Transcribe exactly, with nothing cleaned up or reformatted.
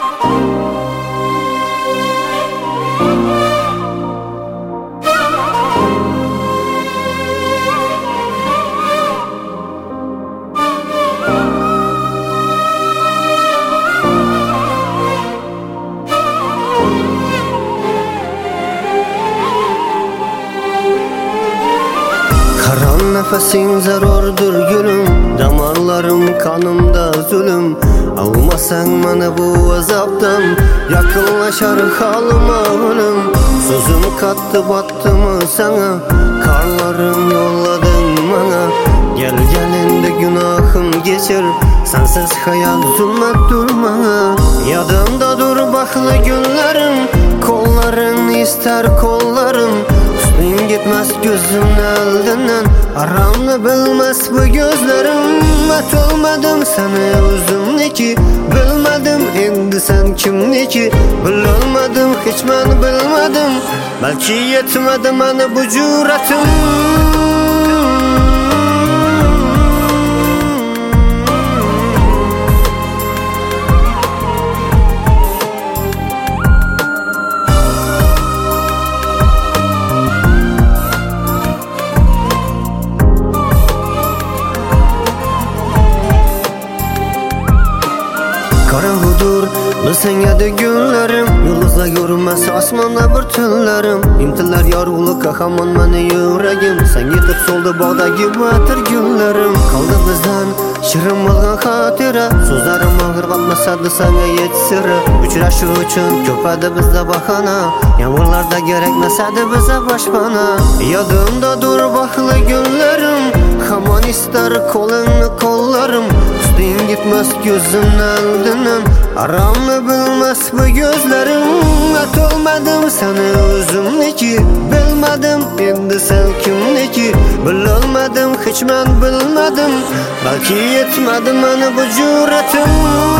Karan nefesin zarardır gülüm, damarlarım kanımda zulüm. Almasan bana bu azaptan, yakınlaşar halıma ölüm. Sözüm kattı battı mı sana, karlarım yolladın bana. Gel gelinde günahım geçir, sensiz hayal zulmet durma. Yadımda dur baklı günlerim, kolların ister kollarım. Üstün gitmez gözümün eldinden, aramını bilmez bu gözlerim. Atılmadım sana özümniki, bilmedim endi sen kimniki. Bilolmadım hiç ben bilmedim, belki yetmedi bana bu cüretim. Karahudur senede günlerim, yıldızla görünmez asmanda bir tünlerim. İmtiler yarılı kahaman beni yüreğim, sen yetip soldu bağda gibi atır günlerim. Kaldı bizden şirin olgan hatira, sözlerim ağır batmasadı sana yetsire. Uçraşı için köpedi bizde bahana, yağmurlarda gerekmesedi bize başpana. Yadımda dur baklı günlerim, haman ister kolunu kollarım. Üstün gitmez gözümün eldinden, aramını bilmez bu gözlerim. Atılmadım sana özümniki, bilmedim endi sen kimniki. Bilolmadım hiç ben bilmedim, belki yetmedi bana bu cüretim.